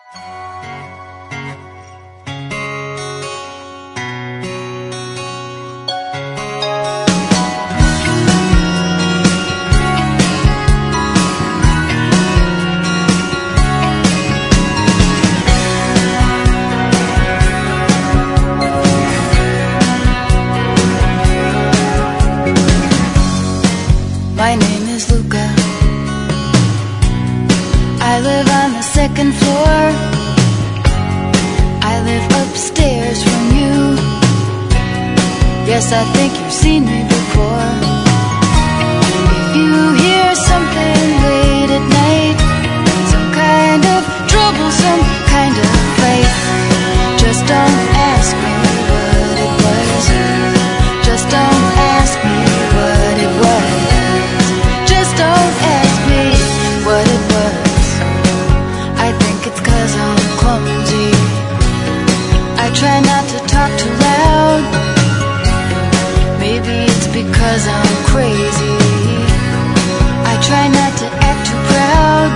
My name is Luca. I live on the second floor. I live upstairs from you. Yes, I think you've seen me before. If you hear something late at night, some kind of trouble, some kind of fight, just don't ask me what it was. Just don't ask me what it was. Don't ask me what it was. I think it's 'cause I'm clumsy. I try not to talk too loud. Maybe it's because I'm crazy. I try not to act too proud.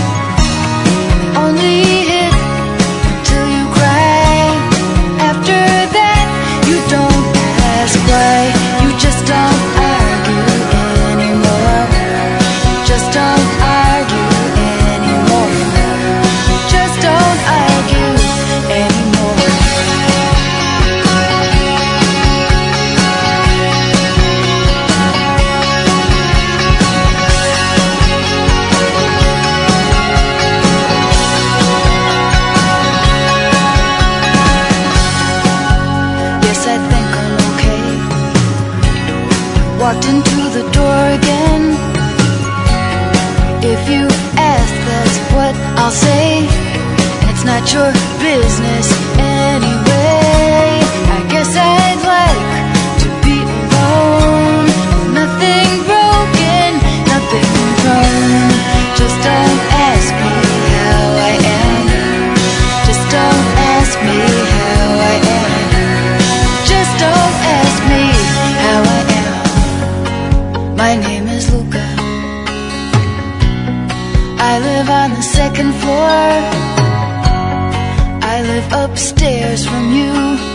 Only hit till you cry. After that, you don't ask why. You just don't argue anymore. Just don't argue anymore. Just don't argue anymore. Yes, I think I'm okay. Walked into the door again. If you ask, that's what I'll say. It's not your business anyway. I guess I'd like to be alone. Nothing broken, nothing wrong. Just don't ask me how I am. Just don't ask me how I am. Just don't ask me how I am. My name is Luca. I live on the second floor. I live upstairs from you.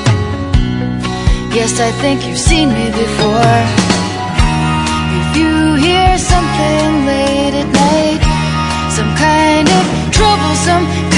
Yes, I think you've seen me before. If you hear something late at night, some kind of trouble, some